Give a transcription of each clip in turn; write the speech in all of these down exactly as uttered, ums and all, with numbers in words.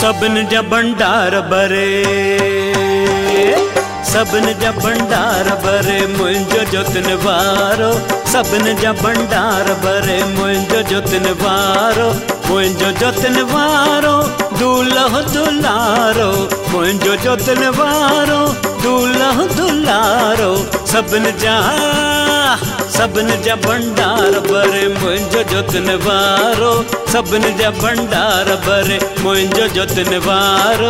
सबन जा भंडार भरे, सबन जा भंडार भरे मुंहिंजो जोतन वारो। सबन जा भंडार भरे मुंहिंजो जोतन वारो, मुंहिंजो जोतन वारो दूल्हो दुलारो, मुंहिंजो जोतन वारो दूल्हो दुलारो। सबन जा सबन जा भंडार भरे मुंहिंजो जोतन वारो, सबन जा भंडार भरे मुंहिंजो जोतन वारो।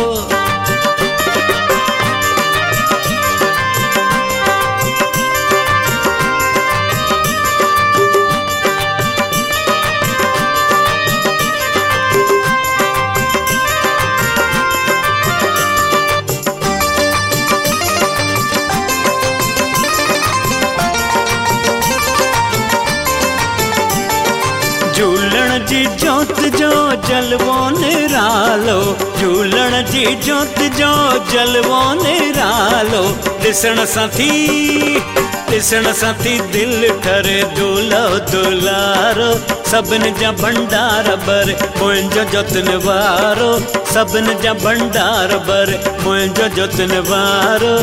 झूलण जी जोत जो जलवो निरालो, झूलण जी जोत जो जलवो निरालो। ॾिसण सां थी ॾिसण सां थी दिल ठरे दूल्हो दुलारो। सबन जा भंडार भरे मुंहिंजो जोतन वारो, सबन जा भंडार भरे मुंहिंजो जोतन वारो।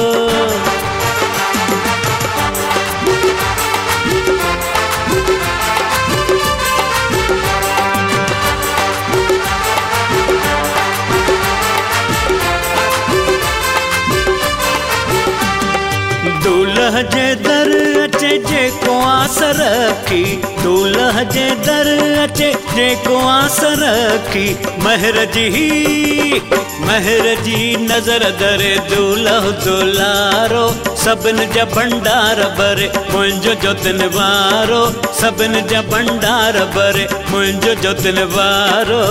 दूल्ह जे दर अचे जेको आस रखी, दूल्ह जे दर अचे जेको आस रखी। महर जी महर जी नजर दरे दूल्हो दुलारो। सबन जा भंडार भरे मुंहिंजो जोतन वारो, सबन जा भंडार भरे मुंहिंजो जोतन वारो।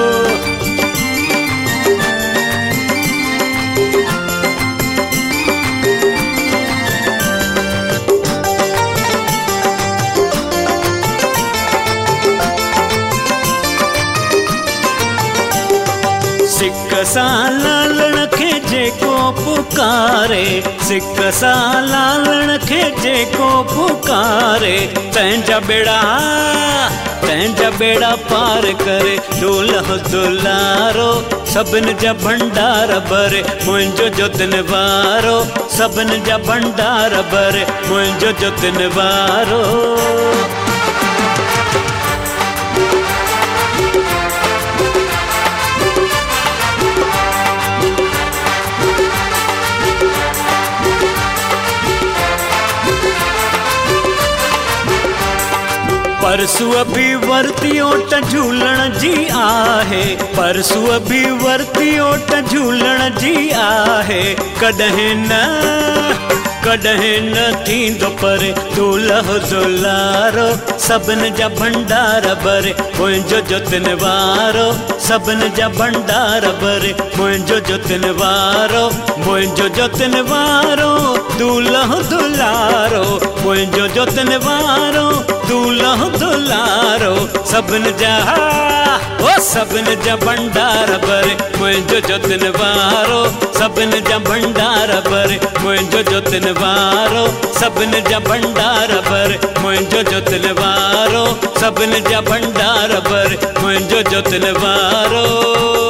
सिक सां लालण खे जेको पुकारे, सिक सां लालण खे जेको पुकारे। तंहिंजा बेड़ा तंहिंजा बेड़ा पार करे दूल्हो दुलारो। सबन जा भंडार भरे मुंहिंजो जोतन वारो, सबन जा भंडार भरे मुंहिंजो जोतन वारो। परसुअ भी वरतियो त झूलण जी आहे, परसुअ भी वरतियो त झूलण जी आहे। कॾहिं न कॾहिं न थींदो परे दूल्हो दुलारो। सबन जा भंडार भरे मुंहिंजो जोतन वारो, सबन जा भंडार भरे मुंहिंजो जोतन वारो। मुंहिंजो जोतन वारो दूल्हो दुलारो, मुंहिंजो जोतन वारो दूल्हो दुलारो। सबन जा ओ सबन जा भंडार भरे मुंहिंजो जोतन वारो, सबन जा भंडार भरे मुंहिंजो जोतन वारो। सबन जा भंडार भरे मुंहिंजो जोतन वारो, सबन जा भंडार भरे मुंहिंजो जोतन वारो।